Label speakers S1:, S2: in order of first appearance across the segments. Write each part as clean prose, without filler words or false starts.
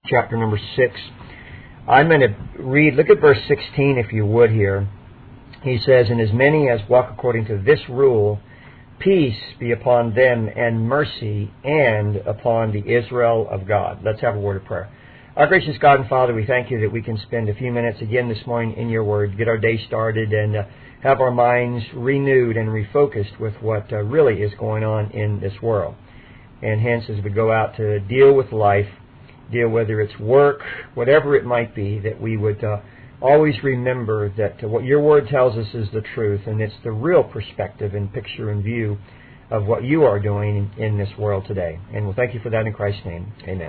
S1: chapter number 6. I'm going to read, look at verse 16 if you would here. He says, "And as many as walk according to this rule, peace be upon them and mercy and upon the Israel of God." Let's have a word of prayer. Our gracious God and Father, we thank you that we can spend a few minutes again this morning in your word, get our day started, and have our minds renewed and refocused with what really is going on in this world. And hence, as we go out to deal with life, deal whether it's work, whatever it might be, that we would always remember that what your word tells us is the truth, and it's the real perspective and picture and view of what you are doing in this world today. And we'll thank you for that in Christ's name. Amen.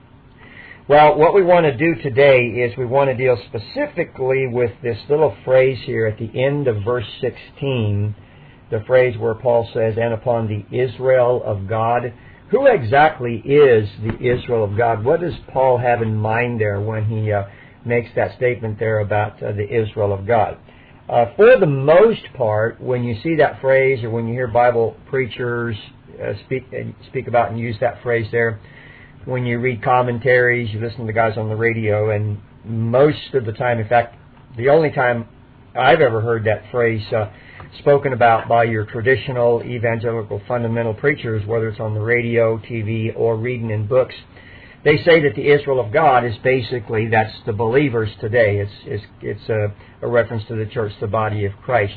S1: Well, what we want to do today is we want to deal specifically with this little phrase here at the end of verse 16, the phrase where Paul says, "And upon the Israel of God." Who exactly is the Israel of God? What does Paul have in mind there when he makes that statement there about the Israel of God? For the most part, when you see that phrase or when you hear Bible preachers speak about and use that phrase there, when you read commentaries, you listen to the guys on the radio, and most of the time, in fact, the only time I've ever heard that phrase spoken about by your traditional evangelical fundamental preachers, whether it's on the radio, TV, or reading in books, they say that the Israel of God is basically, that's the believers today. It's a reference to the church, the body of Christ.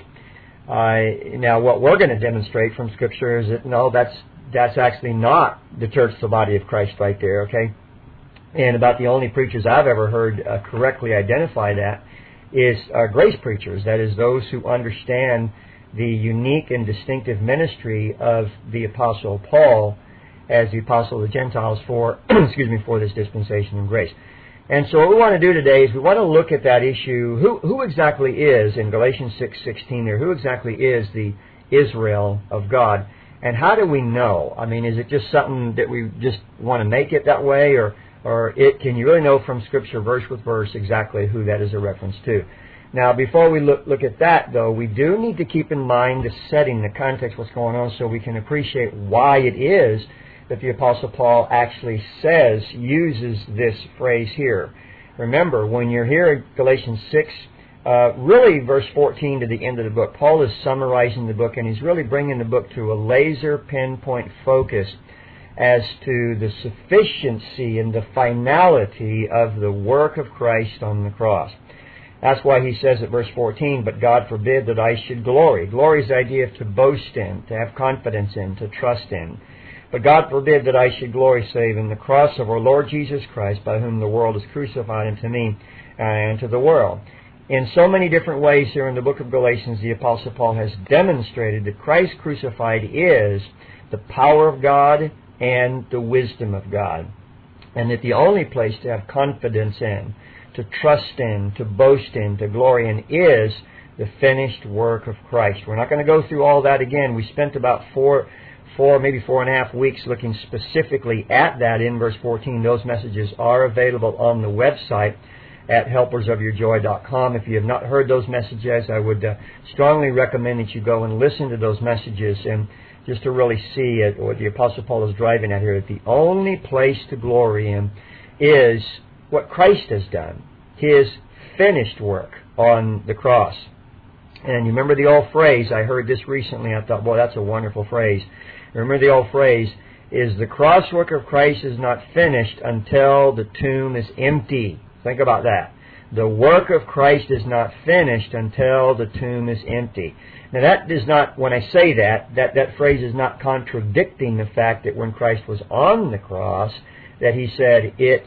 S1: Now, what we're going to demonstrate from Scripture is that, no, that's actually not the church, the body of Christ right there, okay? And about the only preachers I've ever heard correctly identify that is grace preachers. That is, those who understand the unique and distinctive ministry of the Apostle Paul as the Apostle of the Gentiles for, for this dispensation of grace. And so what we want to do today is we want to look at that issue. Who exactly is, in Galatians 6:16 there, who exactly is the Israel of God? And how do we know? I mean, is it just something that we just want to make it that way, or can you really know from Scripture, verse with verse, exactly who that is a reference to? Now, before we look at that, though, we do need to keep in mind the setting, the context, what's going on, so we can appreciate why it is that the Apostle Paul actually uses this phrase here. Remember, when you're here in Galatians 6, really verse 14 to the end of the book, Paul is summarizing the book, and he's really bringing the book to a laser pinpoint focus as to the sufficiency and the finality of the work of Christ on the cross. That's why he says at verse 14, "But God forbid that I should glory." Glory is the idea of to boast in, to have confidence in, to trust in. "But God forbid that I should glory save in the cross of our Lord Jesus Christ, by whom the world is crucified unto me and to the world." In so many different ways here in the book of Galatians, the Apostle Paul has demonstrated that Christ crucified is the power of God and the wisdom of God, and that the only place to have confidence in, to trust in, to boast in, to glory in, is the finished work of Christ. We're not going to go through all that again. We spent about maybe 4.5 weeks looking specifically at that in verse 14. Those messages are available on the website at helpersofyourjoy.com. If you have not heard those messages, I would strongly recommend that you go and listen to those messages, and just to really see what the Apostle Paul is driving at here, that the only place to glory in is what Christ has done, His finished work on the cross. And you remember the old phrase, I heard this recently, I thought, boy, that's a wonderful phrase. Remember the old phrase, is the cross work of Christ is not finished until the tomb is empty. Think about that. The work of Christ is not finished until the tomb is empty. Now that does not, when I say that phrase is not contradicting the fact that when Christ was on the cross, that He said, "It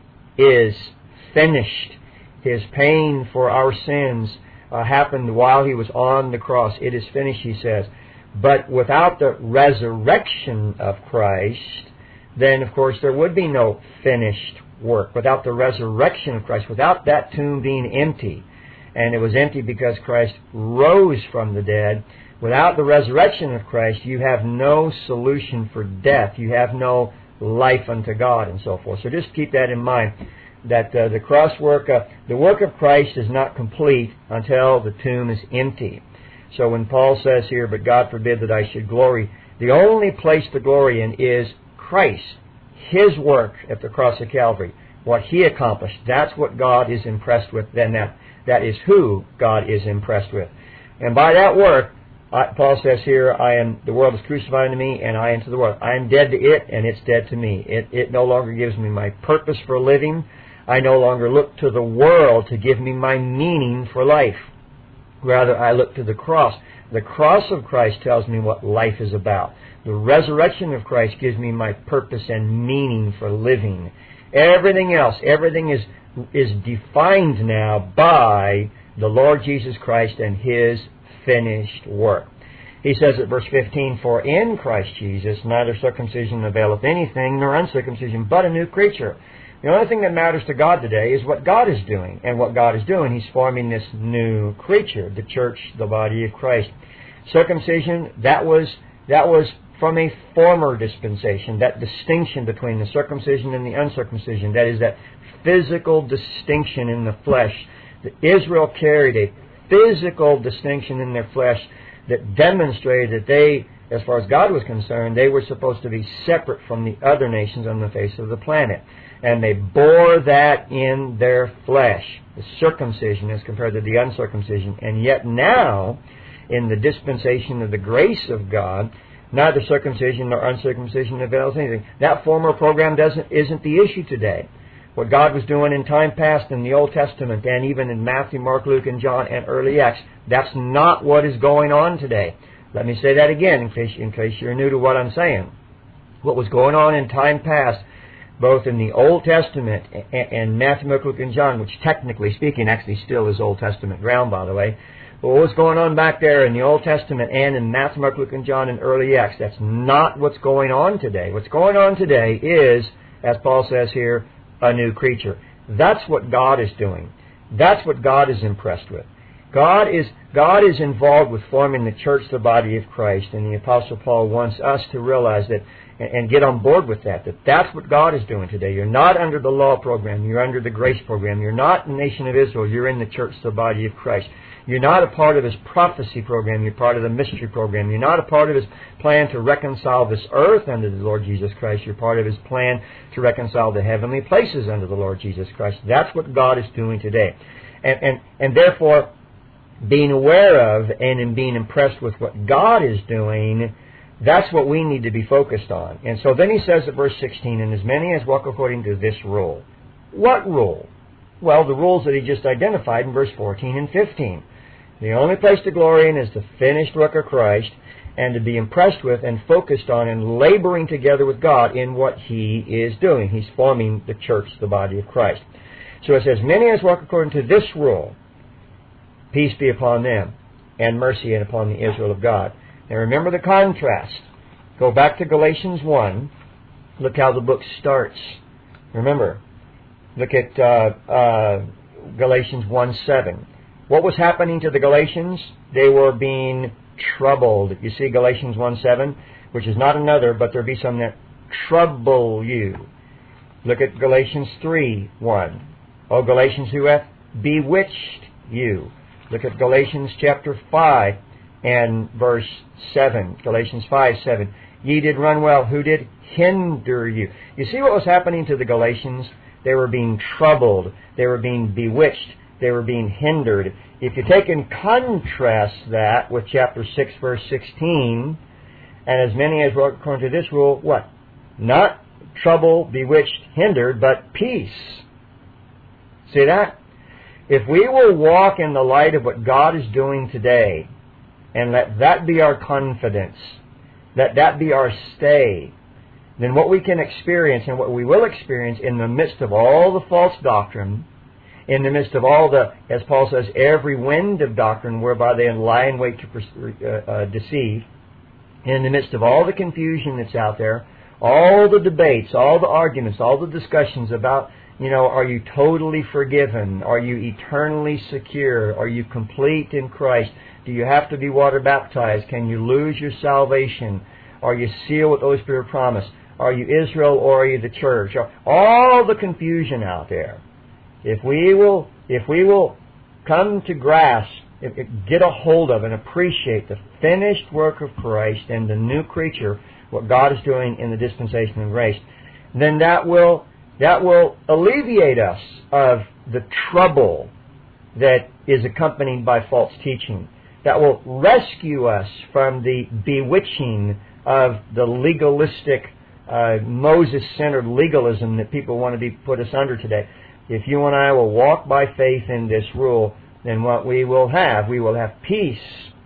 S1: is finished." His pain for our sins happened while He was on the cross. It is finished, He says. But without the resurrection of Christ, then of course there would be no finished work. Without the resurrection of Christ, without that tomb being empty, and it was empty because Christ rose from the dead, without the resurrection of Christ, you have no solution for death. You have no life unto God, and so forth. So just keep that in mind, that the cross work, the work of Christ is not complete until the tomb is empty. So when Paul says here, "But God forbid that I should glory," the only place to glory in is Christ, His work at the cross of Calvary. what He accomplished. That's what God is impressed with. Then that is who God is impressed with. And by that work, Paul says here, the world is crucified to me, and I unto the world. I am dead to it, and it's dead to me. It no longer gives me my purpose for living. I no longer look to the world to give me my meaning for life. Rather, I look to the cross. The cross of Christ tells me what life is about. The resurrection of Christ gives me my purpose and meaning for living. Everything else, everything is defined now by the Lord Jesus Christ and His finished work. He says at verse 15, For in Christ Jesus neither circumcision availeth anything, nor uncircumcision, but a new creature. The only thing that matters to God today is what God is doing. And what God is doing, He's forming this new creature, the church, the body of Christ. Circumcision, that was from a former dispensation, that distinction between the circumcision and the uncircumcision. That is that physical distinction in the flesh. Israel carried a physical distinction in their flesh that demonstrated that they, as far as God was concerned, they were supposed to be separate from the other nations on the face of the planet. And they bore that in their flesh, the circumcision as compared to the uncircumcision. And yet now, in the dispensation of the grace of God, neither circumcision nor uncircumcision avails anything. That former program isn't the issue today. What God was doing in time past in the Old Testament and even in Matthew, Mark, Luke, and John and early Acts, that's not what is going on today. Let me say that again in case you're new to what I'm saying. What was going on in time past, both in the Old Testament and Matthew, Mark, Luke, and John, which technically speaking actually still is Old Testament ground, by the way. But what was going on back there in the Old Testament and in Matthew, Mark, Luke, and John and early Acts, that's not what's going on today. What's going on today is, as Paul says here, a new creature. That's what God is doing. That's what God is impressed with. God is involved with forming the church, the body of Christ, and the Apostle Paul wants us to realize that and get on board with that that's what God is doing today. You're not under the law program. You're under the grace program. You're not the nation of Israel. You're in the church, the body of Christ. You're not a part of His prophecy program. You're part of the mystery program. You're not a part of His plan to reconcile this earth under the Lord Jesus Christ. You're part of His plan to reconcile the heavenly places under the Lord Jesus Christ. That's what God is doing today. And therefore, being aware of and in being impressed with what God is doing, that's what we need to be focused on. And so then he says at verse 16, And as many as walk according to this rule. What rule? Well, the rules that he just identified in verse 14 and 15. The only place to glory in is the finished work of Christ and to be impressed with and focused on and laboring together with God in what He is doing. He's forming the church, the body of Christ. So it says, Many as walk according to this rule, peace be upon them, and mercy and upon the Israel of God. Now remember the contrast. Go back to Galatians 1. Look how the book starts. Remember, look at Galatians 1:7. What was happening to the Galatians? They were being troubled. You see Galatians 1:7, which is not another, but there be some that trouble you. Look at Galatians 3:1. O Galatians, who hath bewitched you? Look at Galatians chapter 5 and verse 7. Galatians 5:7. Ye did run well. Who did hinder you? You see what was happening to the Galatians? They were being troubled. They were being bewitched. They were being hindered. If you take and contrast that with chapter 6, verse 16, and as many as were according to this rule, what? Not trouble, bewitched, hindered, but peace. See that? If we will walk in the light of what God is doing today, and let that be our confidence, let that be our stay, then what we can experience and what we will experience in the midst of all the false doctrine, in the midst of all the, as Paul says, every wind of doctrine whereby they lie in wait to deceive, in the midst of all the confusion that's out there, all the debates, all the arguments, all the discussions about, are you totally forgiven? Are you eternally secure? Are you complete in Christ? Do you have to be water baptized? Can you lose your salvation? Are you sealed with the Holy Spirit promise? Are you Israel or are you the church? All the confusion out there. If we will come to grasp, get a hold of and appreciate the finished work of Christ and the new creature, what God is doing in the dispensation of grace, then that will that will alleviate us of the trouble that is accompanied by false teaching, that will rescue us from the bewitching of the legalistic, Moses-centered legalism that people want to put us under today. If you and I will walk by faith in this rule, then what we will have peace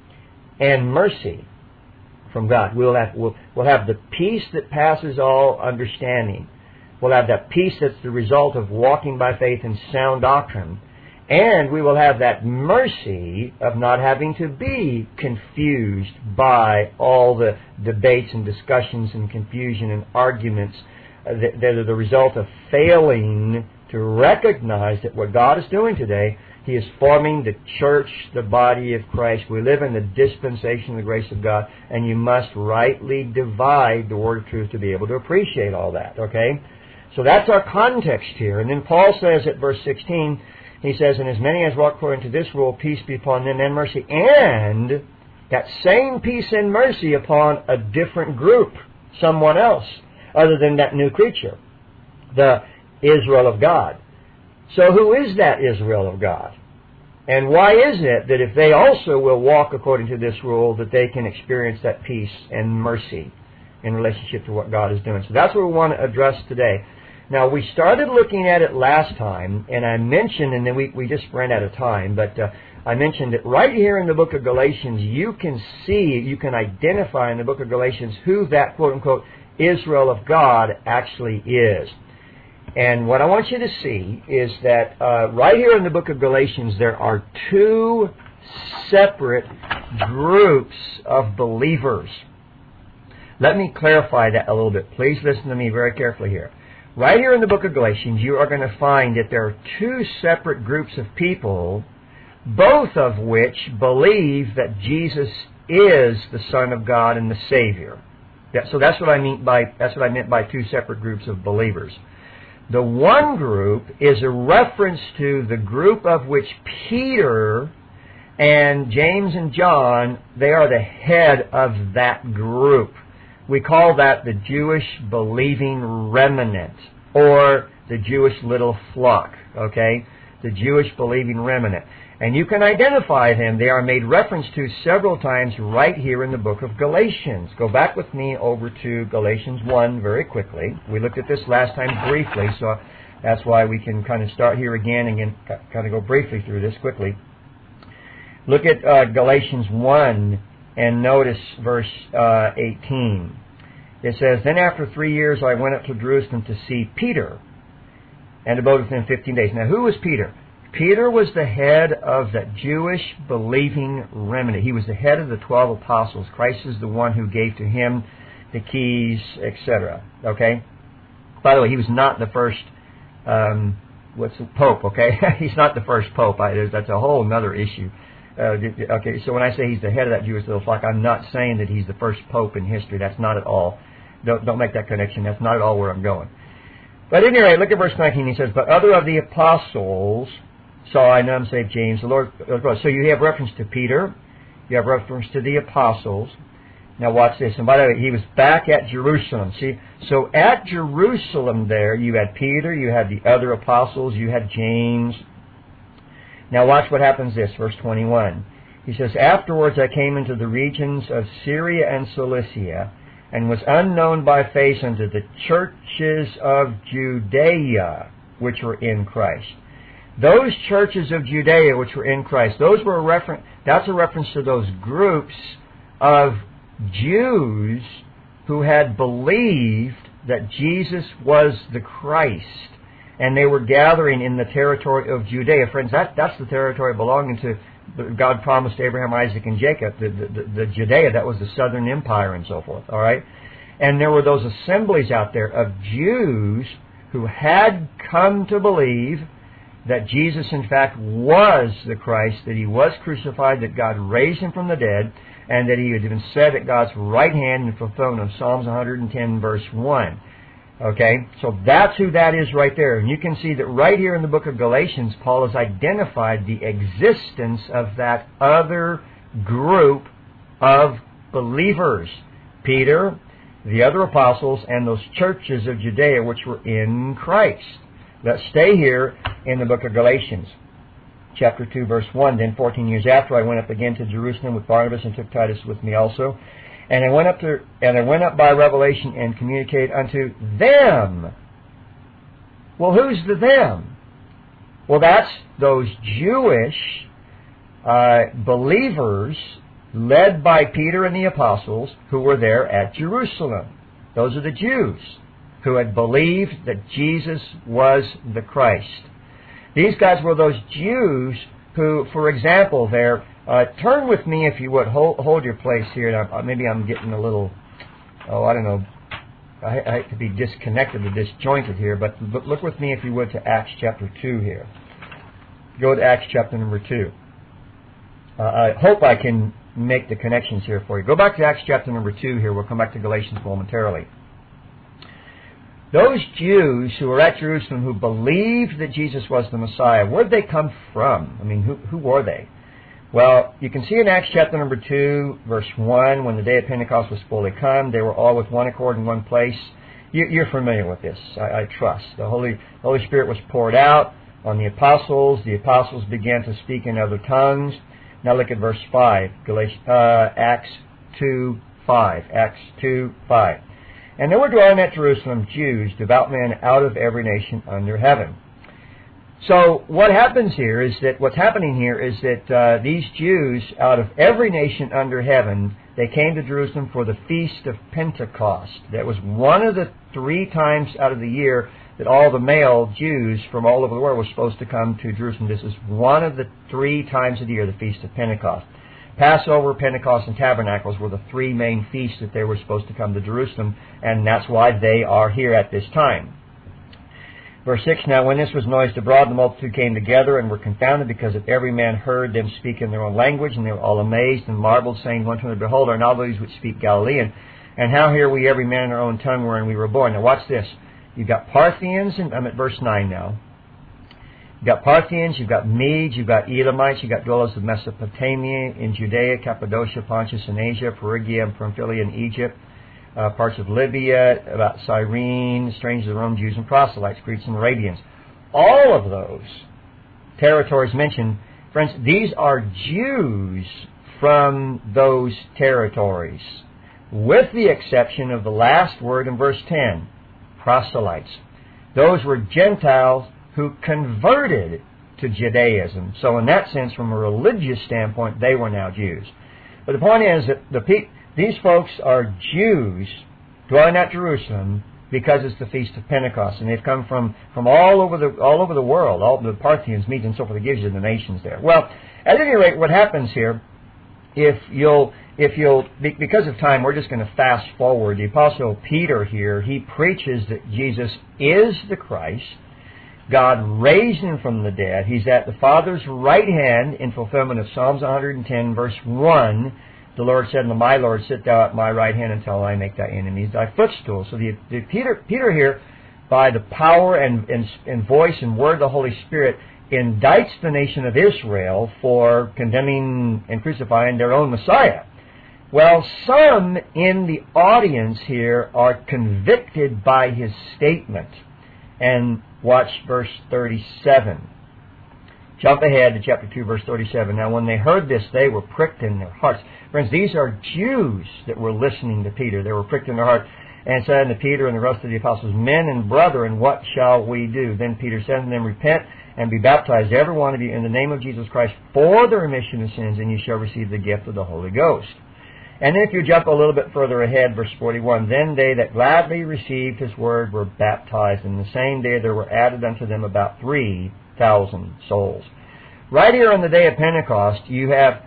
S1: and mercy from God. We'll have the peace that passes all understanding. We'll have that peace that's the result of walking by faith in sound doctrine. And we will have that mercy of not having to be confused by all the debates and discussions and confusion and arguments that are the result of failing to recognize that what God is doing today, He is forming the church, the body of Christ. We live in the dispensation of the grace of God, and you must rightly divide the word of truth to be able to appreciate all that, okay? So that's our context here. And then Paul says at verse 16, he says, and as many as walk according to this rule, peace be upon them and mercy. And that same peace and mercy upon a different group, someone else, other than that new creature, the Israel of God. So who is that Israel of God? And why is it that if they also will walk according to this rule, that they can experience that peace and mercy in relationship to what God is doing? So that's what we want to address today. Now, we started looking at it last time, and I mentioned, and then we just ran out of time, but I mentioned that right here in the book of Galatians, you can identify in the book of Galatians who that quote-unquote Israel of God actually is. And what I want you to see is that right here in the book of Galatians, there are two separate groups of believers. Let me clarify that a little bit. Please listen to me very carefully here. Right here in the book of Galatians, you are going to find that there are two separate groups of people, both of which believe that Jesus is the Son of God and the Savior. So that's what I meant by two separate groups of believers. The one group is a reference to the group of which Peter and James and John, they are the head of that group. We call that the Jewish believing remnant, or the Jewish little flock, okay? The Jewish believing remnant. And you can identify them. They are made reference to several times right here in the book of Galatians. Go back with me over to Galatians 1 very quickly. We looked at this last time briefly, so that's why we can kind of start here again and kind of go briefly through this quickly. Look at Galatians 1 and notice verse 18. It says, then after 3 years I went up to Jerusalem to see Peter and abode with him 15 days. Now who was Peter? Peter was the head of that Jewish believing remnant. He was the head of the 12 apostles. Christ is the one who gave to him the keys, etc. Okay? By the way, he was not the first pope, okay? He's not the first pope. That's a whole other issue. Okay, so when I say he's the head of that Jewish little flock, I'm not saying that he's the first pope in history. That's not at all. Don't make that connection. That's not at all where I'm going. But anyway, look at verse 19. He says, but other of the apostles saw I none save James, the Lord. So you have reference to Peter. You have reference to the apostles. Now watch this. And by the way, he was back at Jerusalem. See, so at Jerusalem there, you had Peter, you had the other apostles, you had James. Now watch what happens this, verse 21. He says, afterwards I came into the regions of Syria and Cilicia, and was unknown by face unto the churches of Judea, which were in Christ. Those churches of Judea which were in Christ, that's a reference to those groups of Jews who had believed that Jesus was the Christ. And they were gathering in the territory of Judea. Friends, that's the territory belonging to, God promised to Abraham, Isaac, and Jacob. The Judea, that was the southern empire and so forth. All right? And there were those assemblies out there of Jews who had come to believe that Jesus, in fact, was the Christ, that He was crucified, that God raised Him from the dead, and that He had been set at God's right hand in fulfillment of Psalms 110, verse 1. Okay, so that's who that is right there. And you can see that right here in the book of Galatians, Paul has identified the existence of that other group of believers. Peter, the other apostles, and those churches of Judea which were in Christ. Let's stay here in the book of Galatians, chapter 2, verse 1. Then 14 years after, I went up again to Jerusalem with Barnabas and took Titus with me also. And I went up by revelation and communicated unto them. Well, who's the them? Well, that's those Jewish believers led by Peter and the apostles who were there at Jerusalem. Those are the Jews who had believed that Jesus was the Christ. These guys were those Jews who, for example, there, turn with me if you would, hold your place here. Now, maybe I'm getting a little, I don't know, I hate to be disconnected or disjointed here, but look with me if you would to Acts chapter 2 here. Go to Acts chapter number 2. I hope I can make the connections here for you. Go back to Acts chapter number 2 here. We'll come back to Galatians momentarily. Those Jews who were at Jerusalem who believed that Jesus was the Messiah, where did they come from? I mean, who were they? Well, you can see in Acts chapter number 2, verse 1, when the day of Pentecost was fully come, they were all with one accord in one place. You're familiar with this, I trust. The Holy Spirit was poured out on the apostles. The apostles began to speak in other tongues. Now look at verse 5, Acts 2:5. Acts 2:5. And there were dwelling at Jerusalem Jews, devout men out of every nation under heaven. So what's happening here is that these Jews out of every nation under heaven, they came to Jerusalem for the Feast of Pentecost. That was one of the 3 times out of the year that all the male Jews from all over the world were supposed to come to Jerusalem. This is one of the 3 times of the year, the Feast of Pentecost. Passover, Pentecost, and Tabernacles were the 3 main feasts that they were supposed to come to Jerusalem, and that's why they are here at this time. Verse 6, now when this was noised abroad, the multitude came together and were confounded, because that every man heard them speak in their own language, and they were all amazed and marveled, saying one to another, behold, are not these which speak Galilean? And how hear we every man in our own tongue wherein we were born? Now watch this. You've got Parthians, and I'm at verse 9 now. You've got Parthians, you've got Medes, you've got Elamites, you've got dwellers of Mesopotamia, in Judea, Cappadocia, Pontus, and Asia, Phrygia, and Pamphylia, and Egypt, parts of Libya, about Cyrene, strangers of Rome, Jews and proselytes, Greeks and Arabians. All of those territories mentioned, friends, these are Jews from those territories, with the exception of the last word in verse 10, proselytes. Those were Gentiles who converted to Judaism. So in that sense, from a religious standpoint, they were now Jews. But the point is that these folks are Jews dwelling at Jerusalem because it's the Feast of Pentecost, and they've come from all over the world, all the Parthians, Medes, and so forth. It gives you the nations there. Well, at any rate, what happens here, because of time, we're just going to fast forward. The Apostle Peter here, he preaches that Jesus is the Christ. God raised him from the dead. He's at the Father's right hand in fulfillment of Psalms 110, verse 1. The Lord said unto my Lord, sit thou at my right hand until I make thy enemies thy footstool. So Peter here, by the power and voice and word of the Holy Spirit, indicts the nation of Israel for condemning and crucifying their own Messiah. Well, some in the audience here are convicted by his statement. And watch verse 37. Jump ahead to chapter 2, verse 37. Now, when they heard this, they were pricked in their hearts. Friends, these are Jews that were listening to Peter. They were pricked in their heart, and said unto Peter and the rest of the apostles, men and brethren, what shall we do? Then Peter said unto them, repent and be baptized, every one of you, in the name of Jesus Christ, for the remission of sins, and you shall receive the gift of the Holy Ghost. And then if you jump a little bit further ahead, verse 41, then they that gladly received his word were baptized, and the same day there were added unto them about 3,000 souls. Right here on the day of Pentecost, you have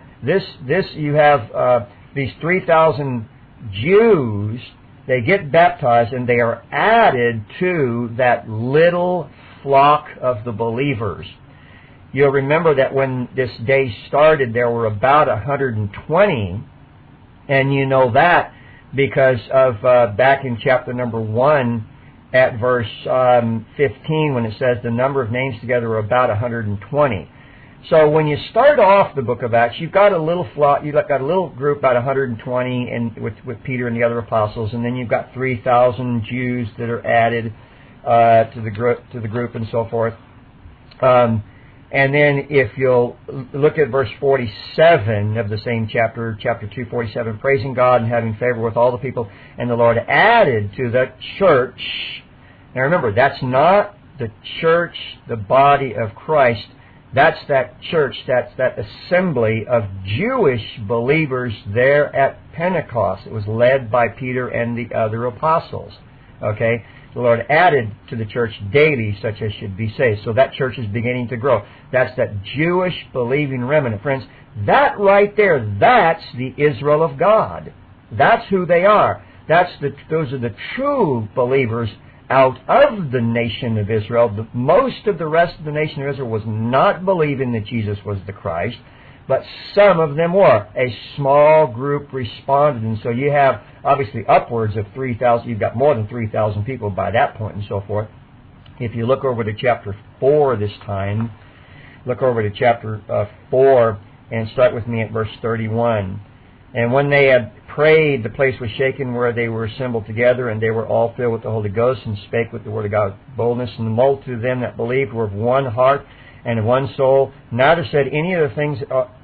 S1: these 3,000 Jews. They get baptized, and they are added to that little flock of the believers. You'll remember that when this day started, there were about 120. And you know that because of back in chapter number 1 at verse 15, when it says the number of names together are about 120. So when you start off the book of Acts, you've got a little flock, you've got a little group, about 120, and with Peter and the other apostles, and then you've got 3,000 Jews that are added to the group and so forth. And then if you'll look at verse 47 of the same chapter 2, 47, praising God and having favor with all the people, and the Lord added to the church. Now remember, that's not the church, the body of Christ. That's that church, that's that assembly of Jewish believers there at Pentecost. It was led by Peter and the other apostles. Okay? The Lord added to the church daily such as should be saved. So that church is beginning to grow. That's that Jewish believing remnant. Friends, that right there, that's the Israel of God. That's who they are. Those are the true believers out of the nation of Israel. Most of the rest of the nation of Israel was not believing that Jesus was the Christ, but some of them were. A small group responded, and so you have obviously upwards of 3,000. You've got more than 3,000 people by that point and so forth. If you look over to chapter 4 this time, look over to chapter 4 and start with me at verse 31. And when they had prayed, the place was shaken where they were assembled together, and they were all filled with the Holy Ghost and spake with the word of God with boldness. And the multitude of them that believed were of one heart and of one soul. Neither said any of them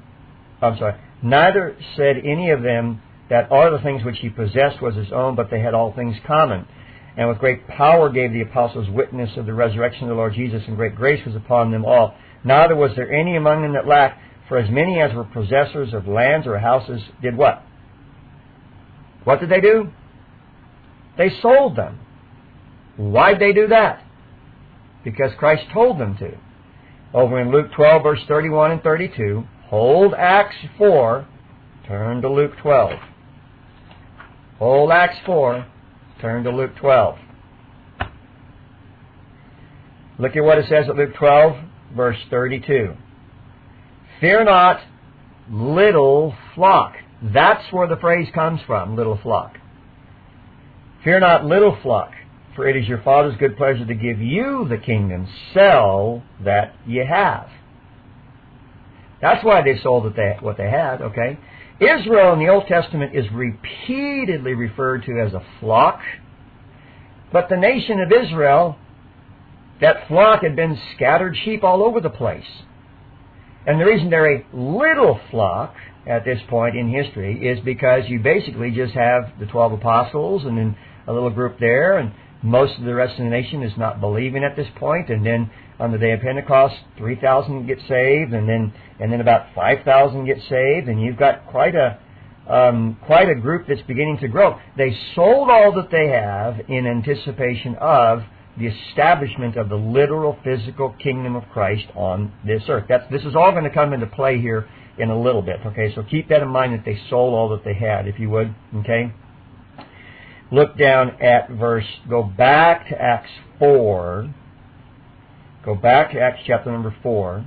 S1: that all the things which he possessed was his own, but they had all things common. And with great power gave the apostles witness of the resurrection of the Lord Jesus, and great grace was upon them all. Neither was there any among them that lacked, for as many as were possessors of lands or houses did what? What did they do? They sold them. Why'd they do that? Because Christ told them to. Over in Luke 12, verse 31 and 32, hold Acts 4, turn to Luke 12. Hold Acts 4, turn to Luke 12. Look at what it says at Luke 12, verse 32. Fear not, little flock. That's where the phrase comes from, little flock. Fear not, little flock, for it is your Father's good pleasure to give you the kingdom. Sell that ye have. That's why they sold what they had, okay? Israel in the Old Testament is repeatedly referred to as a flock, but the nation of Israel, that flock had been scattered sheep all over the place. And the reason they're a little flock at this point in history is because you basically just have the 12 apostles and then a little group there, and most of the rest of the nation is not believing at this point. And then on the day of Pentecost, 3,000 get saved, and then about 5,000 get saved, and you've got quite a group that's beginning to grow. They sold all that they have in anticipation of the establishment of the literal physical kingdom of Christ on this earth. This is all going to come into play here in a little bit. Okay, so keep that in mind that they sold all that they had, if you would. Okay, look down at go back to Acts 4. Go back to Acts chapter number 4.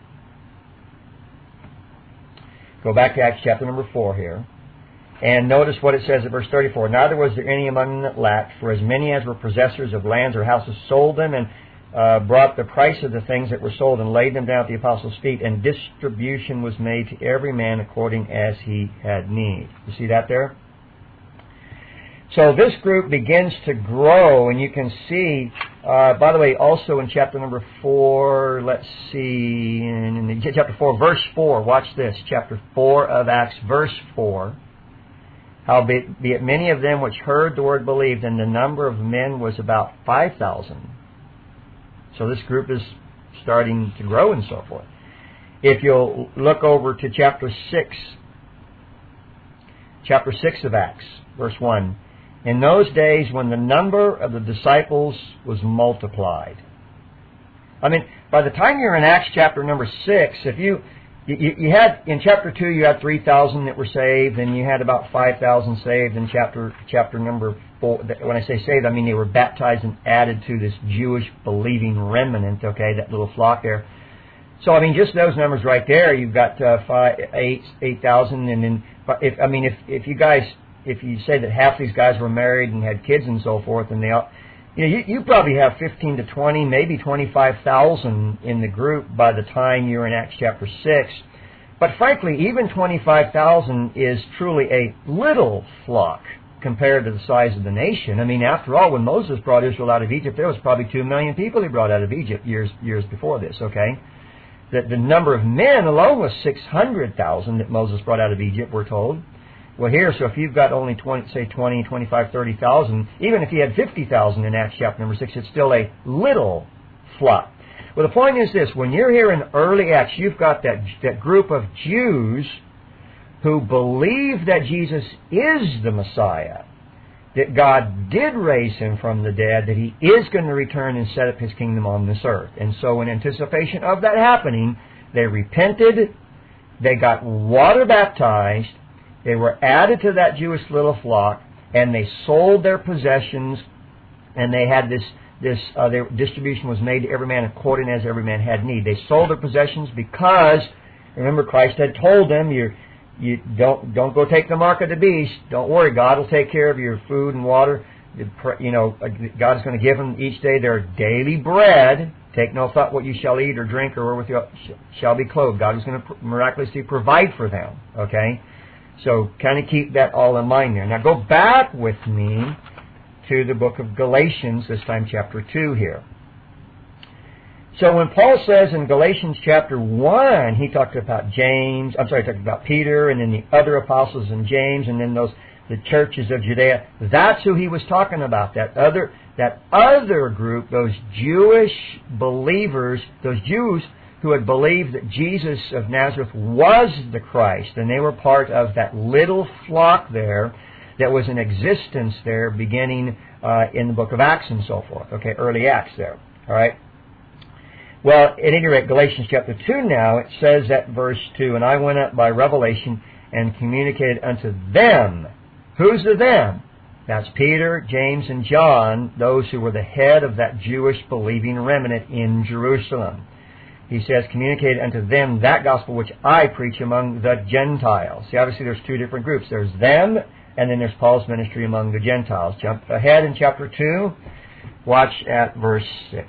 S1: Go back to Acts chapter number 4 here. And notice what it says at verse 34. Neither was there any among them that lacked, for as many as were possessors of lands or houses sold them, and brought the price of the things that were sold, and laid them down at the apostles' feet, and distribution was made to every man according as he had need. You see that there? So this group begins to grow, and you can see, by the way, also in chapter number 4, let's see, in chapter 4, verse 4, watch this, chapter 4 of Acts, verse 4. Howbeit many of them which heard the word believed, and the number of men was about 5,000. So this group is starting to grow and so forth. If you'll look over to chapter 6 of Acts, verse 1. In those days when the number of the disciples was multiplied. I mean, by the time you're in Acts chapter number 6, if you had, in chapter 2, you had 3,000 that were saved, and you had about 5,000 saved in chapter number 4. When I say saved, I mean they were baptized and added to this Jewish believing remnant, okay, that little flock there. So, I mean, just those numbers right there, you've got 8,000, and then, if you say that half these guys were married and had kids and so forth, and You probably have 15 to 20, maybe 25,000 in the group by the time you're in Acts chapter 6. But frankly, even 25,000 is truly a little flock compared to the size of the nation. I mean, after all, when Moses brought Israel out of Egypt, there was probably 2 million people he brought out of Egypt years before this, okay? The number of men alone was 600,000 that Moses brought out of Egypt, we're told. Well, here, so if you've got only 20, 25, 30,000, even if you had 50,000 in Acts chapter number 6, it's still a little flock. Well, the point is this. When you're here in early Acts, you've got that group of Jews who believe that Jesus is the Messiah, that God did raise him from the dead, that he is going to return and set up his kingdom on this earth. And so in anticipation of that happening, they repented, they got water baptized, they were added to that Jewish little flock, and they sold their possessions, and they had their distribution was made to every man according as every man had need. They sold their possessions because, remember, Christ had told them, you don't go take the mark of the beast. Don't worry, God will take care of your food and water. God is going to give them each day their daily bread. Take no thought what you shall eat or drink or wherewith you shall be clothed. God is going to miraculously provide for them. Okay? So kind of keep that all in mind there. Now go back with me to the book of Galatians, this time chapter 2 here. So when Paul says in Galatians chapter 1, he talked about talked about Peter and then the other apostles and James and then the churches of Judea. That's who he was talking about. That other group, those Jewish believers, those Jews who had believed that Jesus of Nazareth was the Christ, and they were part of that little flock there that was in existence there beginning in the book of Acts and so forth. Okay, early Acts there. All right. Well, at any rate, Galatians chapter 2 now, it says at verse 2, "And I went up by revelation and communicated unto them." Who's the them? That's Peter, James, and John, those who were the head of that Jewish believing remnant in Jerusalem. He says, "Communicated unto them that gospel which I preach among the Gentiles." See, obviously there's two different groups. There's them, and then there's Paul's ministry among the Gentiles. Jump ahead in chapter 2. Watch at verse 6.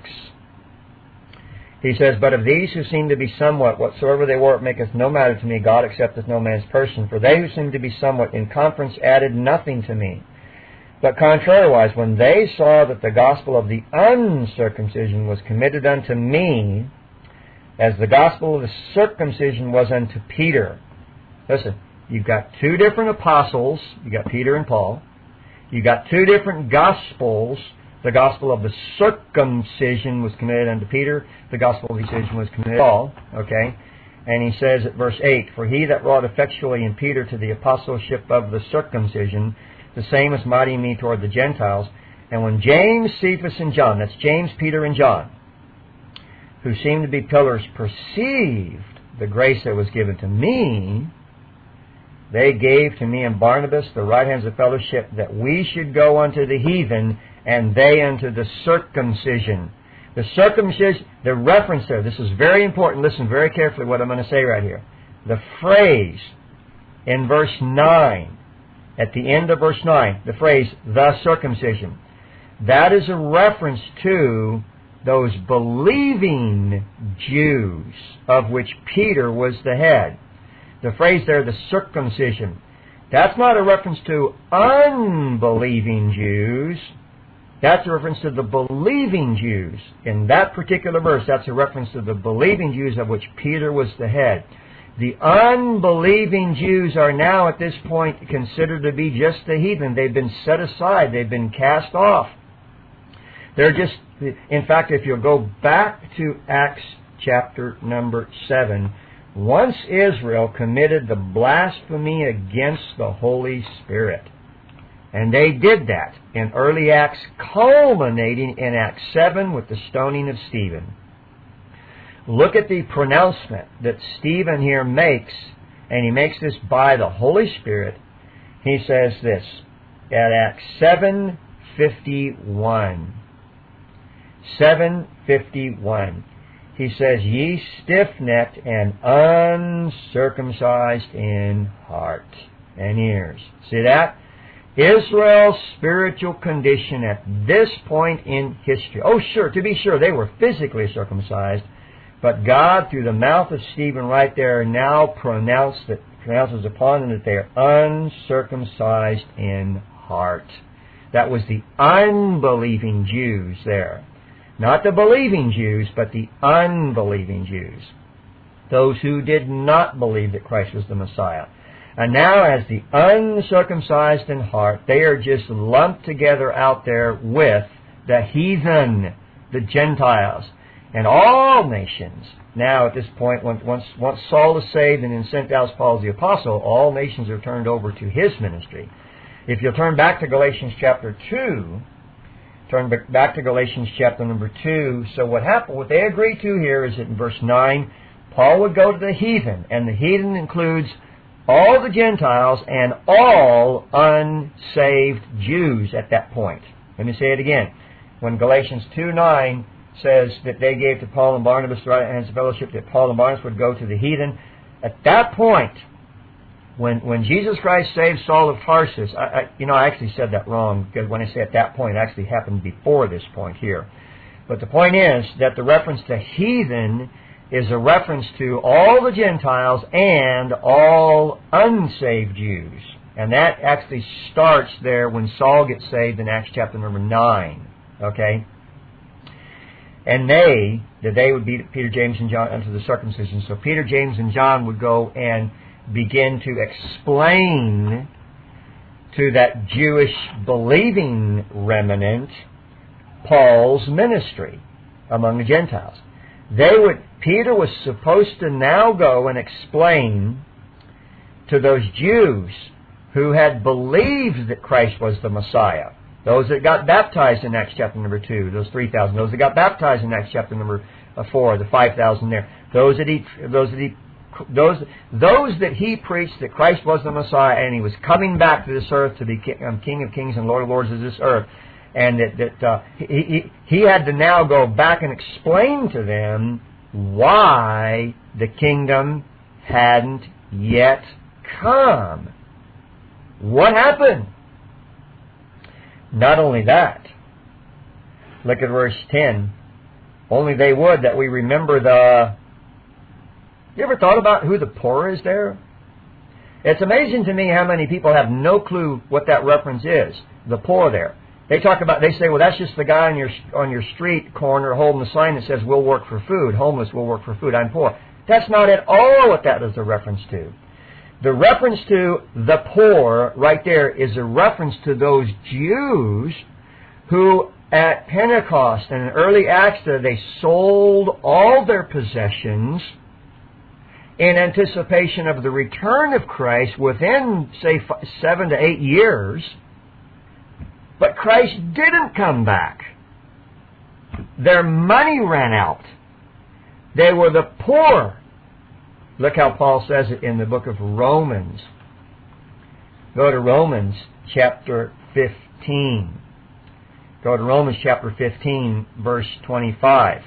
S1: He says, "But of these who seem to be somewhat, whatsoever they were, it maketh no matter to me. God accepteth no man's person. For they who seem to be somewhat in conference added nothing to me. But contrariwise, when they saw that the gospel of the uncircumcision was committed unto me, as the gospel of the circumcision was unto Peter." Listen, you've got two different apostles. You've got Peter and Paul. You've got two different gospels. The gospel of the circumcision was committed unto Peter. The gospel of the circumcision was committed to Paul. Okay? And he says at verse 8, "For he that wrought effectually in Peter to the apostleship of the circumcision, the same is mighty in me toward the Gentiles. And when James, Cephas, and John," that's James, Peter, and John, "who seemed to be pillars, perceived the grace that was given to me, they gave to me and Barnabas the right hands of fellowship, that we should go unto the heathen, and they unto the circumcision." The circumcision, the reference there, this is very important. Listen very carefully what I'm going to say right here. The phrase in verse 9, at the end of verse 9, the phrase, "the circumcision," that is a reference to those believing Jews of which Peter was the head. The phrase there, "the circumcision," that's not a reference to unbelieving Jews. That's a reference to the believing Jews. In that particular verse, that's a reference to the believing Jews of which Peter was the head. The unbelieving Jews are now at this point considered to be just the heathen. They've been set aside. They've been cast off. They're just, in fact, if you'll go back to Acts chapter number 7, once Israel committed the blasphemy against the Holy Spirit. And they did that in early Acts, culminating in Acts 7 with the stoning of Stephen. Look at the pronouncement that Stephen here makes, and he makes this by the Holy Spirit. He says this at Acts 7:51. 7:51. He says, "Ye stiff-necked and uncircumcised in heart and ears." See that? Israel's spiritual condition at this point in history. Oh, sure, to be sure, they were physically circumcised, but God, through the mouth of Stephen right there, now pronounces upon them that they are uncircumcised in heart. That was the unbelieving Jews there. Not the believing Jews, but the unbelieving Jews. Those who did not believe that Christ was the Messiah. And now as the uncircumcised in heart, they are just lumped together out there with the heathen, the Gentiles, and all nations. Now at this point, once Saul is saved and then sent out as Paul the Apostle, all nations are turned over to his ministry. If you'll turn back to Galatians chapter 2, turn back to Galatians chapter number 2. So what happened, what they agreed to here is that in verse 9, Paul would go to the heathen, and the heathen includes all the Gentiles and all unsaved Jews at that point. Let me say it again. When Galatians 2:9 says that they gave to Paul and Barnabas the right hands of fellowship, that Paul and Barnabas would go to the heathen, at that point, when Jesus Christ saved Saul of Tarsus, I actually said that wrong, because when I say at that point, it actually happened before this point here. But the point is that the reference to heathen is a reference to all the Gentiles and all unsaved Jews. And that actually starts there when Saul gets saved in Acts chapter number 9. Okay? And they would be Peter, James, and John unto the circumcision. So Peter, James, and John would go and begin to explain to that Jewish believing remnant Paul's ministry among the Gentiles. Peter was supposed to now go and explain to those Jews who had believed that Christ was the Messiah, those that got baptized in Acts chapter number 2, those 3,000, those that got baptized in Acts chapter number 4, the 5,000 there, those that he preached that Christ was the Messiah and he was coming back to this earth to be King of Kings and Lord of Lords of this earth, and that he had to now go back and explain to them why the kingdom hadn't yet come. What happened? Not only that, look at verse 10. Only they would that we remember You ever thought about who the poor is there? It's amazing to me how many people have no clue what that reference is, the poor there. They say, well, that's just the guy on your street corner holding the sign that says, we'll work for food. Homeless will work for food. I'm poor. That's not at all what that is a reference to. The reference to the poor right there is a reference to those Jews who at Pentecost and in early Acts they sold all their possessions in anticipation of the return of Christ within, say, 7 to 8 years. But Christ didn't come back. Their money ran out. They were the poor. Look how Paul says it in the book of Romans. Go to Romans chapter 15. Go to Romans chapter 15, verse 25.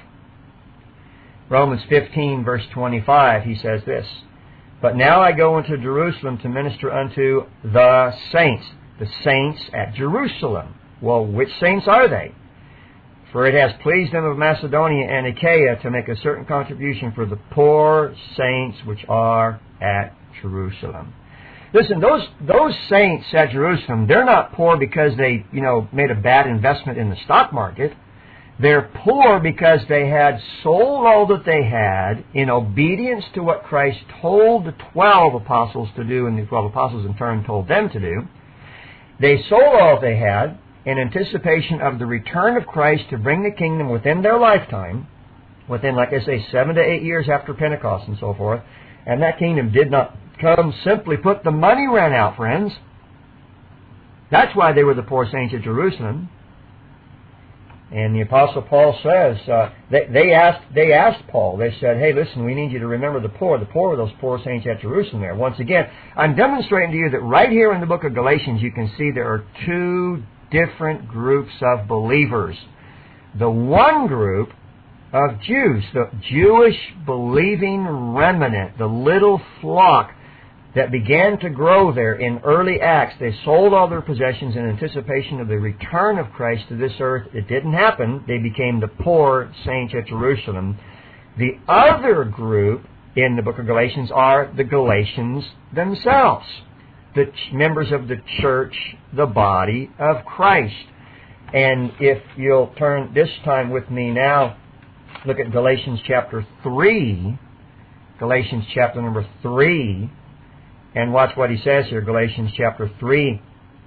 S1: Romans 15, verse 25, he says this, But now I go into Jerusalem to minister unto the saints at Jerusalem. Well, which saints are they? For it has pleased them of Macedonia and Achaia to make a certain contribution for the poor saints which are at Jerusalem. Listen, those saints at Jerusalem, they're not poor because they, made a bad investment in the stock market. They're poor because they had sold all that they had in obedience to what Christ told the 12 apostles to do, and the 12 apostles in turn told them to do. They sold all they had in anticipation of the return of Christ to bring the kingdom within their lifetime, within, like I say, 7 to 8 years after Pentecost and so forth. And that kingdom did not come simply put. The money ran out, friends. That's why they were the poor saints at Jerusalem. And the Apostle Paul says, they asked Paul, they said, hey, listen, we need you to remember the poor. The poor are those poor saints at Jerusalem there. Once again, I'm demonstrating to you that right here in the book of Galatians, you can see there are two different groups of believers. The one group of Jews, the Jewish believing remnant, the little flock, that began to grow there in early Acts. They sold all their possessions in anticipation of the return of Christ to this earth. It didn't happen. They became the poor saints at Jerusalem. The other group in the book of Galatians are the Galatians themselves, the members of the church, the body of Christ. And if you'll turn this time with me now, look at Galatians chapter 3, Galatians chapter number 3, and watch what he says here, Galatians chapter 3.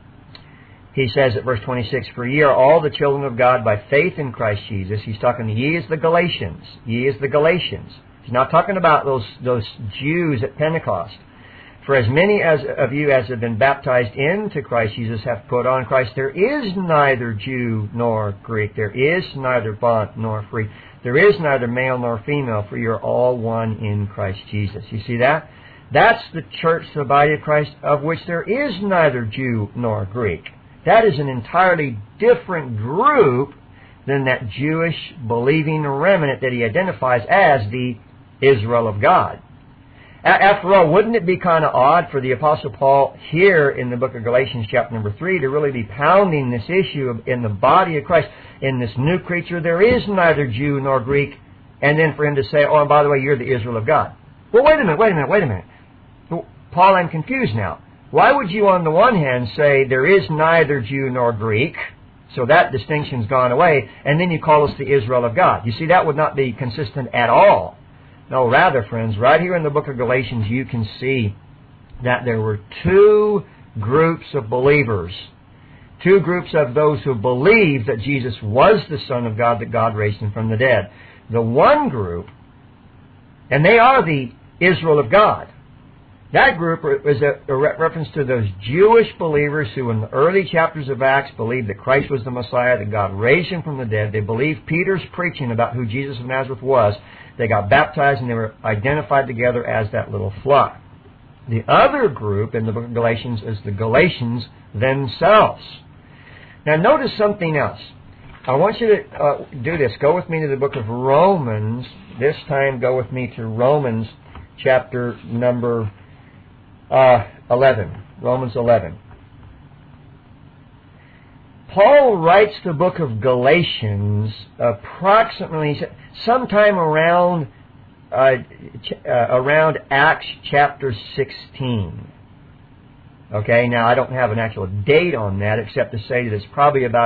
S1: He says at verse 26, "For ye are all the children of God by faith in Christ Jesus." He's talking to ye as the Galatians. Ye as the Galatians. He's not talking about those Jews at Pentecost. "For as many of you as have been baptized into Christ Jesus have put on Christ. There is neither Jew nor Greek. There is neither bond nor free. There is neither male nor female, for you're all one in Christ Jesus." You see that? That's the church, the body of Christ, of which there is neither Jew nor Greek. That is an entirely different group than that Jewish believing remnant that he identifies as the Israel of God. After all, wouldn't it be kind of odd for the Apostle Paul here in the book of Galatians chapter number 3 to really be pounding this issue in the body of Christ, in this new creature, there is neither Jew nor Greek, and then for him to say, "Oh, and by the way, you're the Israel of God." Well, wait a minute. Paul, I'm confused now. Why would you on the one hand say there is neither Jew nor Greek, so that distinction's gone away, and then you call us the Israel of God? You see, that would not be consistent at all. No, rather, friends, right here in the book of Galatians, you can see that there were two groups of believers, two groups of those who believed that Jesus was the Son of God, that God raised him from the dead. The one group, and they are the Israel of God. That group is a reference to those Jewish believers who in the early chapters of Acts believed that Christ was the Messiah, that God raised him from the dead. They believed Peter's preaching about who Jesus of Nazareth was. They got baptized and they were identified together as that little flock. The other group in the book of Galatians is the Galatians themselves. Now notice something else. I want you to do this. Go with me to the book of Romans. This time go with me to Romans chapter number 11. Romans 11. Paul writes the book of Galatians approximately sometime around Acts chapter 16. Okay, now I don't have an actual date on that except to say that it's probably about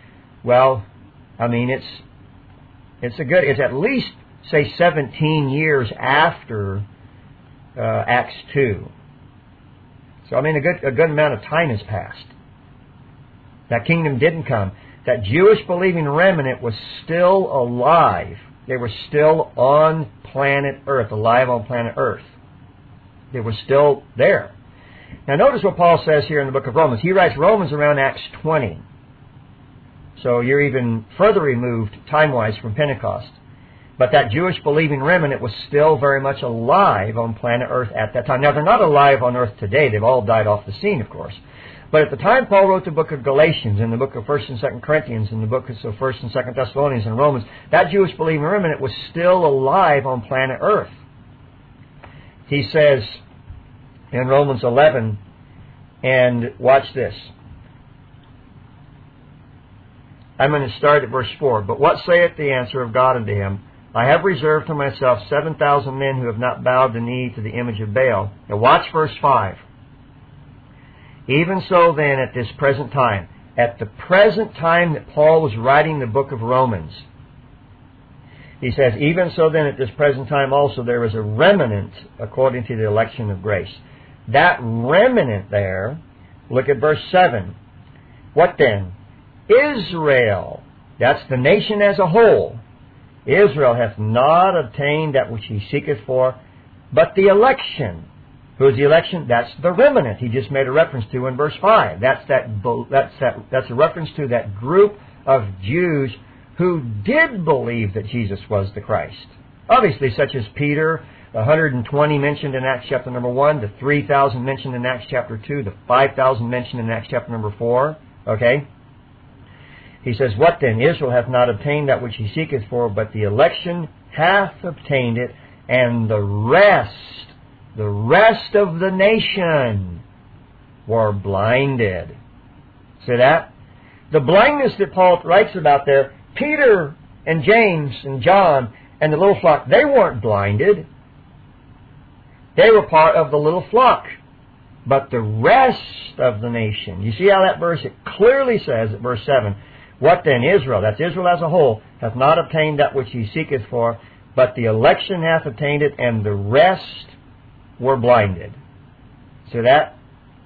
S1: it's at least say 17 years after Acts 2. So a good amount of time has passed. That kingdom didn't come. That Jewish believing remnant was still alive. They were still on planet Earth, alive on planet Earth. They were still there. Now notice what Paul says here in the book of Romans. He writes Romans around Acts 20. So you're even further removed time-wise from Pentecost. But that Jewish believing remnant was still very much alive on planet Earth at that time. Now, they're not alive on Earth today. They've all died off the scene, of course. But at the time Paul wrote the book of Galatians, and the book of 1st and 2nd Corinthians, and the books of 1st and 2nd Thessalonians and Romans, that Jewish believing remnant was still alive on planet Earth. He says in Romans 11, and watch this. I'm going to start at verse 4. "But what saith the answer of God unto him? I have reserved to myself 7,000 men who have not bowed the knee to the image of Baal." Now watch verse 5. "Even so then at this present time," at the present time that Paul was writing the book of Romans, he says, "Even so then at this present time also there is a remnant according to the election of grace." That remnant there, look at verse 7. What then? "Israel," that's the nation as a whole, "Israel hath not obtained that which he seeketh for, but the election." Who is the election? That's the remnant he just made a reference to in verse 5. That's a reference to that group of Jews who did believe that Jesus was the Christ. Obviously, such as Peter, the 120 mentioned in Acts chapter number 1, the 3,000 mentioned in Acts chapter 2, the 5,000 mentioned in Acts chapter number 4. Okay? He says, "What then? Israel hath not obtained that which he seeketh for, but the election hath obtained it, and the rest the rest of the nation were blinded. See that? The blindness that Paul writes about there, Peter and James and John and the little flock, they weren't blinded. They were part of the little flock. But the rest of the nation, you see how that verse, it clearly says at verse 7, what then Israel, that's Israel as a whole, hath not obtained that which he seeketh for, but the election hath obtained it, and the rest were blinded. See that?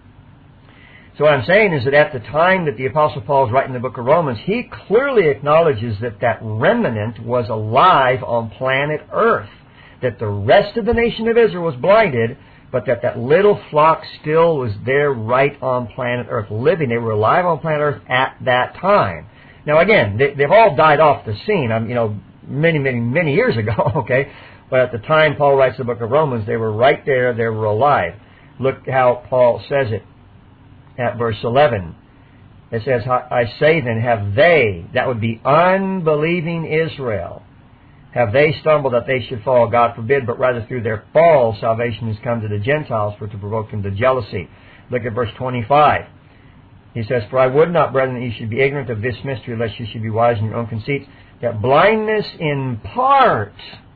S1: So what I'm saying is that at the time that the Apostle Paul is writing the book of Romans, he clearly acknowledges that that remnant was alive on planet Earth. That the rest of the nation of Israel was blinded, but that little flock still was there right on planet Earth, living. They were alive on planet Earth at that time. Now again, they've all died off the scene, many years ago, okay? But at the time Paul writes the book of Romans, they were right there, they were alive. Look how Paul says it at verse 11. It says, I say then, have they, that would be unbelieving Israel, have they stumbled that they should fall? God forbid, but rather through their fall salvation has come to the Gentiles for to provoke them to jealousy. Look at verse 25. He says, for I would not, brethren, that you should be ignorant of this mystery, lest you should be wise in your own conceits, that blindness in part,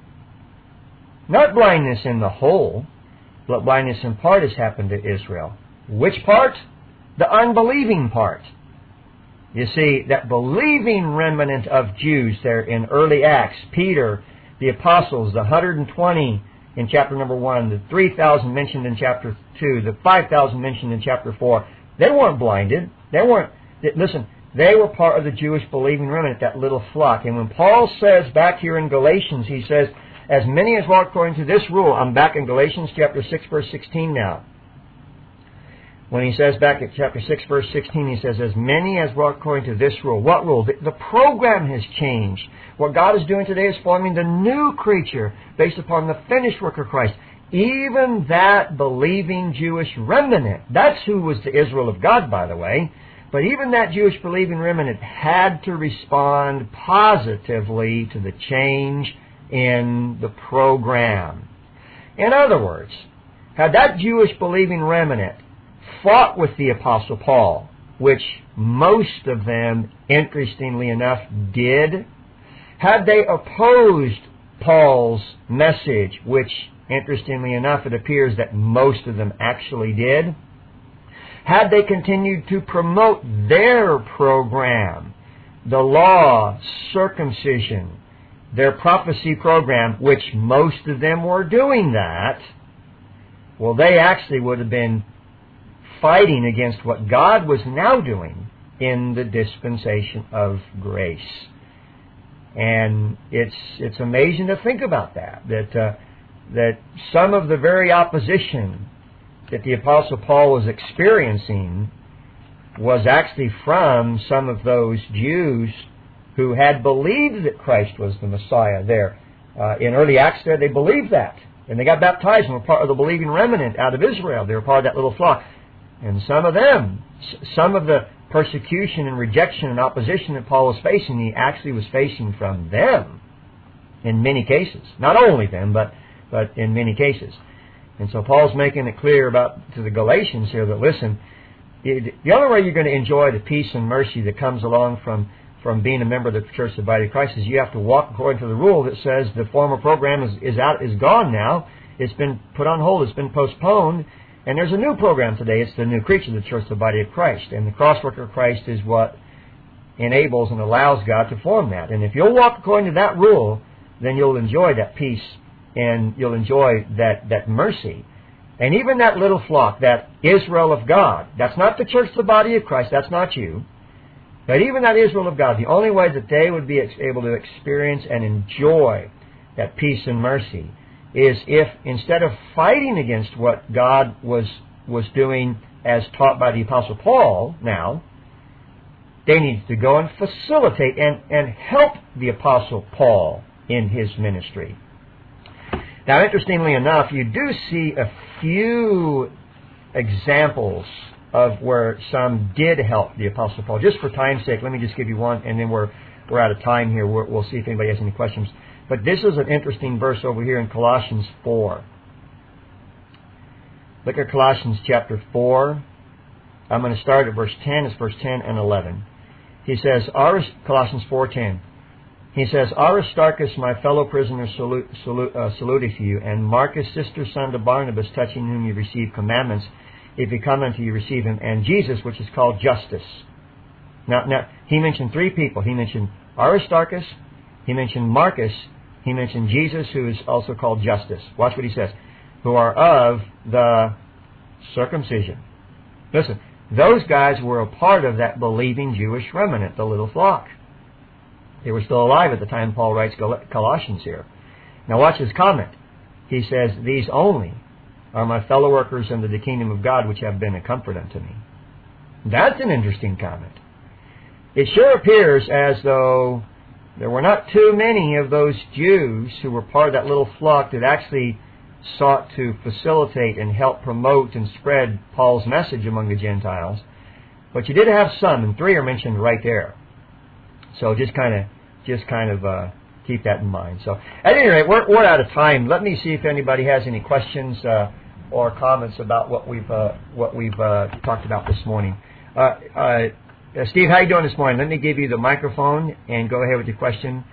S1: not blindness in the whole, but blindness in part has happened to Israel. Which part? The unbelieving part. You see, that believing remnant of Jews there in early Acts, Peter, the apostles, the 120 in chapter number 1, the 3,000 mentioned in chapter 2, the 5,000 mentioned in chapter 4, they weren't blinded. They were part of the Jewish believing remnant, that little flock. And when Paul says back here in Galatians, he says, as many as walk according to this rule, I'm back in Galatians chapter 6, verse 16 now. When he says back at chapter 6, verse 16, he says, as many as walk according to this rule. What rule? The program has changed. What God is doing today is forming the new creature based upon the finished work of Christ. Even that believing Jewish remnant, that's who was the Israel of God, by the way, but even that Jewish believing remnant had to respond positively to the change in the program. In other words, had that Jewish believing remnant fought with the Apostle Paul, which most of them, interestingly enough, did, had they opposed Paul's message, which, interestingly enough, it appears that most of them actually did, had they continued to promote their program, the law, circumcision, their prophecy program, which most of them were doing that, well, they actually would have been fighting against what God was now doing in the dispensation of grace. And it's amazing to think about that some of the very opposition that the Apostle Paul was experiencing was actually from some of those Jews who had believed that Christ was the Messiah there. In early Acts there, they believed that. And they got baptized and were part of the believing remnant out of Israel. They were part of that little flock. And some of the persecution and rejection and opposition that Paul was facing, he actually was facing from them in many cases. Not only them, but in many cases. And so Paul's making it clear to the Galatians here that, listen, the only way you're going to enjoy the peace and mercy that comes along from being a member of the Church of the Body of Christ is you have to walk according to the rule that says the former program is gone now. It's been put on hold. It's been postponed. And there's a new program today. It's the new creature, the Church of the Body of Christ. And the crosswork of Christ is what enables and allows God to form that. And if you'll walk according to that rule, then you'll enjoy that peace and you'll enjoy that mercy. And even that little flock, that Israel of God, that's not the Church of the Body of Christ, that's not you. But even that Israel of God, the only way that they would be able to experience and enjoy that peace and mercy is if, instead of fighting against what God was doing as taught by the Apostle Paul now, they needed to go and facilitate and help the Apostle Paul in his ministry. Now, interestingly enough, you do see a few examples of where some did help the Apostle Paul. Just for time's sake, let me just give you one, and then we're out of time here. We'll see if anybody has any questions. But this is an interesting verse over here in Colossians 4. Look at Colossians chapter 4. I'm going to start at verse 10. It's verse 10 and 11. He says, Colossians 4:10. He says, Aristarchus, my fellow prisoner, saluteth you, and Marcus, sister son to Barnabas, touching whom you receive commandments. If he come unto you, receive him. And Jesus, which is called Justus. Now, he mentioned three people. He mentioned Aristarchus, he mentioned Marcus, he mentioned Jesus, who is also called Justus. Watch what he says. Who are of the circumcision. Listen, those guys were a part of that believing Jewish remnant, the little flock. They were still alive at the time Paul writes Colossians here. Now watch his comment. He says, these only are my fellow workers under the kingdom of God, which have been a comfort unto me. That's an interesting comment. It sure appears as though there were not too many of those Jews who were part of that little flock that actually sought to facilitate and help promote and spread Paul's message among the Gentiles. But you did have some, and three are mentioned right there. So just kind of keep that in mind. So at any rate, we're out of time. Let me see if anybody has any questions or comments about what we've talked about this morning. Steve, how you doing this morning? Let me give you the microphone and go ahead with your question.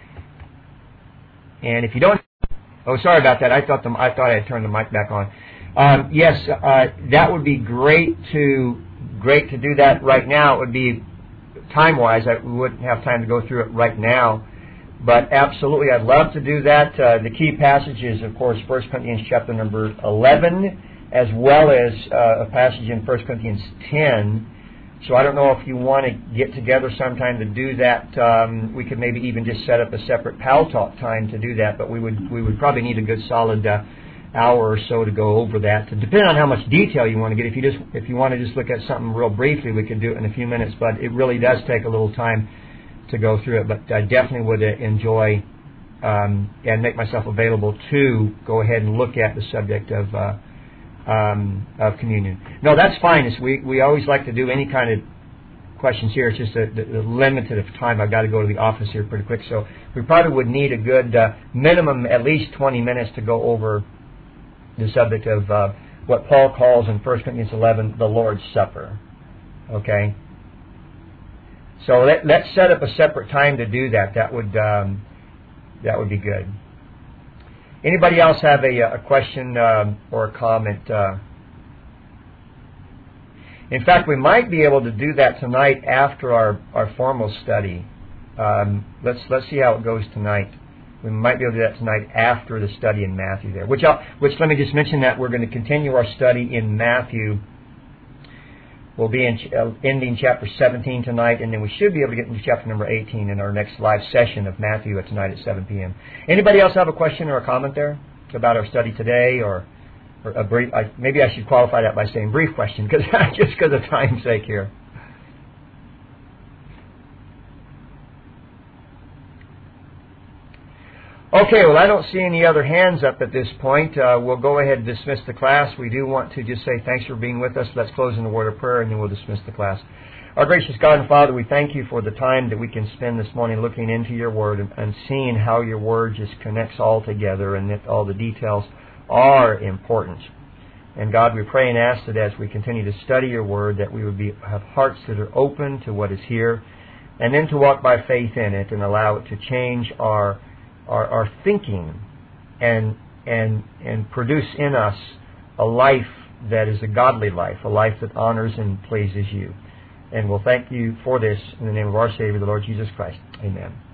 S1: And if you don't, sorry about that. I thought I had turned the mic back on. Yes, that would be great to do that right now. It would be time-wise. We wouldn't have time to go through it right now, but absolutely, I'd love to do that. The key passage is, of course, 1 Corinthians chapter number 11, as well as a passage in 1 Corinthians 10. So I don't know if you want to get together sometime to do that. We could maybe even just set up a separate Pal Talk time to do that, but we would probably need a good solid hour or so to go over that. Depending on how much detail you want to get. If you want to just look at something real briefly, we could do it in a few minutes, but it really does take a little time to go through it. But I definitely would enjoy and make myself available to go ahead and look at the subject of communion. No, that's fine. We always like to do any kind of questions here. It's just the limited of time. I've got to go to the office here pretty quick, so we probably would need a good minimum at least 20 minutes to go over the subject of what Paul calls in 1 Corinthians 11 the Lord's Supper. Okay? So let's set up a separate time to do that. That would be good. Anybody else have a question or a comment? In fact, we might be able to do that tonight after our formal study. Let's see how it goes tonight. We might be able to do that tonight after the study in Matthew there. Which let me just mention that we're going to continue our study in Matthew. We'll be ending chapter 17 tonight, and then we should be able to get into chapter number 18 in our next live session of Matthew tonight at 7 p.m. Anybody else have a question or a comment there about our study today, or a brief? Maybe I should qualify that by saying brief question, just because of time's sake here. Okay, well, I don't see any other hands up at this point. We'll go ahead and dismiss the class. We do want to just say thanks for being with us. Let's close in a word of prayer, and then we'll dismiss the class. Our gracious God and Father, we thank you for the time that we can spend this morning looking into your Word and seeing how your Word just connects all together, and that all the details are important. And God, we pray and ask that as we continue to study your Word, that we would have hearts that are open to what is here, and then to walk by faith in it and allow it to change our thinking and produce in us a life that is a godly life, a life that honors and pleases you. And we'll thank you for this in the name of our Savior, the Lord Jesus Christ. Amen.